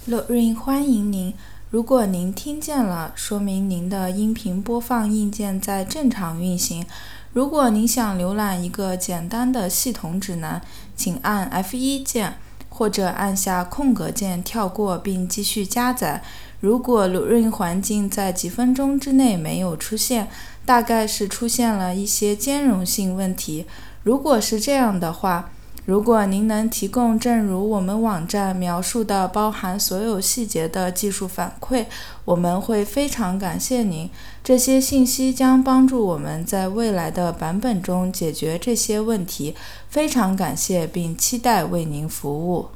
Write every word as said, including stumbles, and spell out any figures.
乐润欢迎您。如果您听见了，说明您的音频播放硬件在正常运行。如果您想浏览一个简单的系统指南，请按 F 一 键，或者按下空格键跳过并继续加载。如果乐润环境在几分钟之内没有出现，大概是出现了一些兼容性问题。如果是这样的话，如果您能提供正如我们网站描述的包含所有细节的技术反馈，我们会非常感谢您。这些信息将帮助我们在未来的版本中解决这些问题。非常感谢并期待为您服务。